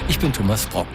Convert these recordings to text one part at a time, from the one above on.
Ich bin Thomas Brock.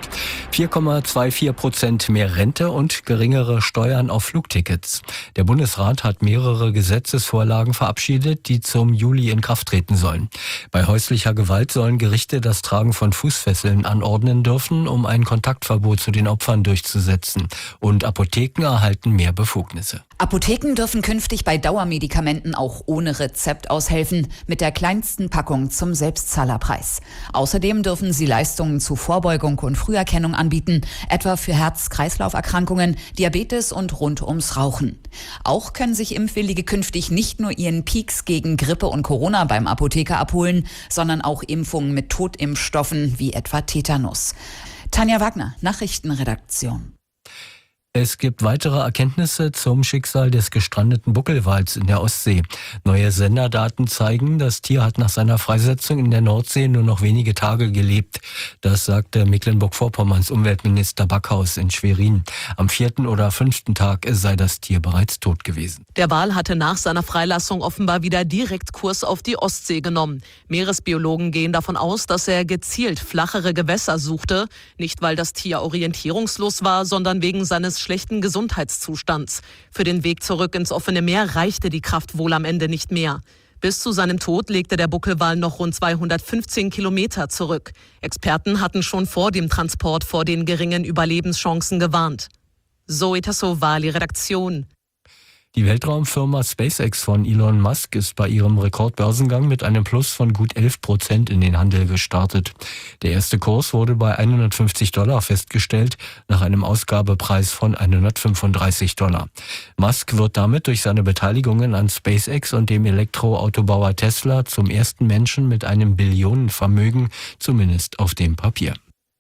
4,24% mehr Rente und geringere Steuern auf Flugtickets. Der Bundesrat hat mehrere Gesetzesvorlagen verabschiedet, die zum Juli in Kraft treten sollen. Bei häuslicher Gewalt sollen Gerichte das Tragen von Fußfesseln anordnen dürfen, um ein Kontaktverbot zu den Opfern durchzusetzen. Und Apotheken erhalten mehr Befugnisse. Apotheken dürfen künftig bei Dauermedikamenten auch ohne Rezept aushelfen, mit der kleinsten Packung zum Selbstzahlerpreis. Außerdem dürfen sie Leistungen zu Vorbeugung und Früherkennung anbieten, etwa für Herz-Kreislauf-Erkrankungen, Diabetes und rund ums Rauchen. Auch können sich Impfwillige künftig nicht nur ihren Peaks gegen Grippe und Corona beim Apotheker abholen, sondern auch Impfungen mit Totimpfstoffen wie etwa Tetanus. Tanja Wagner, Nachrichtenredaktion. Es gibt weitere Erkenntnisse zum Schicksal des gestrandeten Buckelwals in der Ostsee. Neue Senderdaten zeigen, das Tier hat nach seiner Freisetzung in der Nordsee nur noch wenige Tage gelebt. Das sagte Mecklenburg-Vorpommerns Umweltminister Backhaus in Schwerin. Am 4. oder 5. Tag sei das Tier bereits tot gewesen. Der Wal hatte nach seiner Freilassung offenbar wieder direkt Kurs auf die Ostsee genommen. Meeresbiologen gehen davon aus, dass er gezielt flachere Gewässer suchte. Nicht, weil das Tier orientierungslos war, sondern wegen seines schlechten Gesundheitszustands. Für den Weg zurück ins offene Meer reichte die Kraft wohl am Ende nicht mehr. Bis zu seinem Tod legte der Buckelwal noch rund 215 Kilometer zurück. Experten hatten schon vor dem Transport vor den geringen Überlebenschancen gewarnt. Zoe Tassovali, Redaktion. Die Weltraumfirma SpaceX von Elon Musk ist bei ihrem Rekordbörsengang mit einem Plus von gut 11% in den Handel gestartet. Der erste Kurs wurde bei $150 festgestellt, nach einem Ausgabepreis von $135. Musk wird damit durch seine Beteiligungen an SpaceX und dem Elektroautobauer Tesla zum ersten Menschen mit einem Billionenvermögen, zumindest auf dem Papier.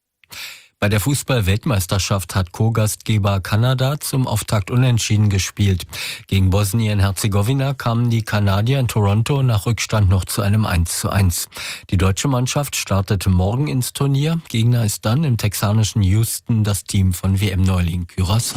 Bei der Fußball-Weltmeisterschaft hat Co-Gastgeber Kanada zum Auftakt unentschieden gespielt. Gegen Bosnien-Herzegowina kamen die Kanadier in Toronto nach Rückstand noch zu einem 1:1. Die deutsche Mannschaft startete morgen ins Turnier. Gegner ist dann im texanischen Houston das Team von WM-Neuling Curaçao.